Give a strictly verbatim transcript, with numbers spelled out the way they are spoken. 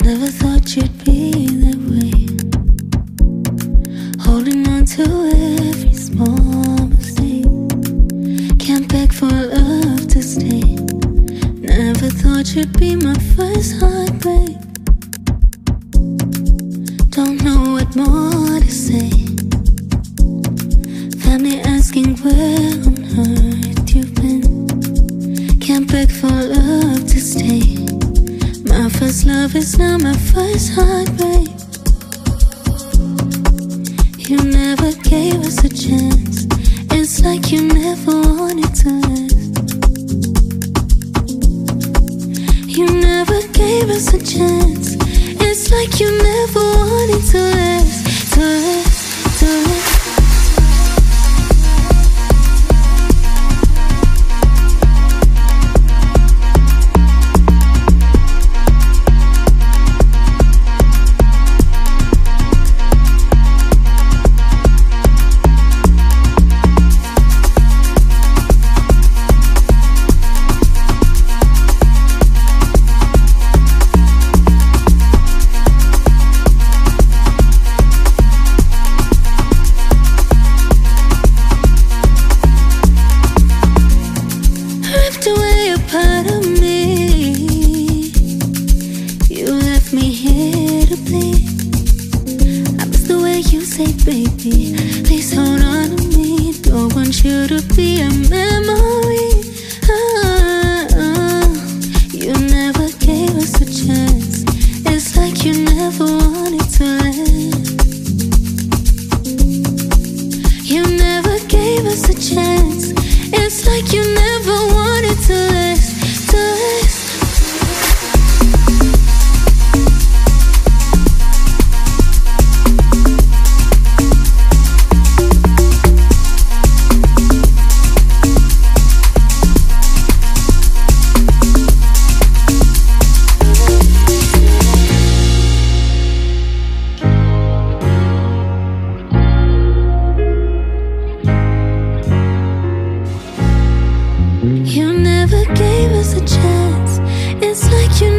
Never thought you'd be that way, holding on to every small mistake. Can't beg for love to stay. Never thought you'd be my first heartbreak. Don't know what more to say. Family asking where on earth you've been. Can't beg for love to stay. My first love is now my first heartbreak. You never gave us a chance. It's like you never wanted to last. You never gave us a chance. It's like you never wanted to last. To last, to last. Away a part of me. You left me here to bleed. I miss the way you say, baby, please hold on to me. Don't want you to be a memory. Oh, oh. You never gave us a chance. It's like you never wanted to last. You never gave us a chance. It's like you never wanted to last, to last. You never gave us a chance. It's like you